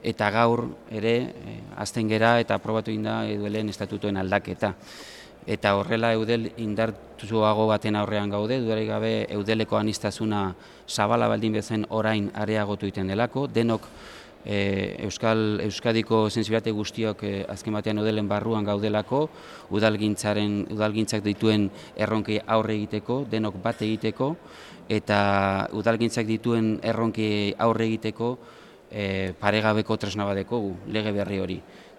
eta gaur ere azten gera eta aprobatu egin da Eudelen estatutuen aldaketa. Eta horrela Eudel indartsuago baten aurrean gaude, dudarik gabe Eudeleko aniztasuna zabala baldin bezen orain areagotu egiten delako, denok Euskadiko sentsibilitate guztiok azken batean Eudelen barruan gaudelako, udalgintzak dituen erronkei aurre egiteko, denok bat egiteko, eta udalgintzak dituen erronkei aurre egiteko paregabeko tresna bat dekogu, lege berri hori.